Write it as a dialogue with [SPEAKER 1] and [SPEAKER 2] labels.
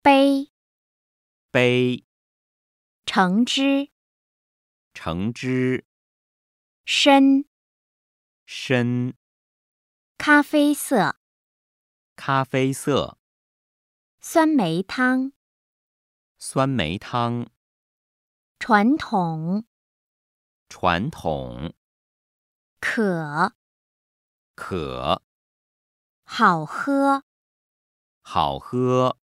[SPEAKER 1] 杯，
[SPEAKER 2] 杯，
[SPEAKER 1] 橙汁，
[SPEAKER 2] 橙汁，
[SPEAKER 1] 深，
[SPEAKER 2] 深，
[SPEAKER 1] 咖啡色，
[SPEAKER 2] 咖啡色，
[SPEAKER 1] 酸梅汤，
[SPEAKER 2] 酸梅汤，
[SPEAKER 1] 传统，
[SPEAKER 2] 传统，
[SPEAKER 1] 可，
[SPEAKER 2] 可，
[SPEAKER 1] 好喝。
[SPEAKER 2] 好喝。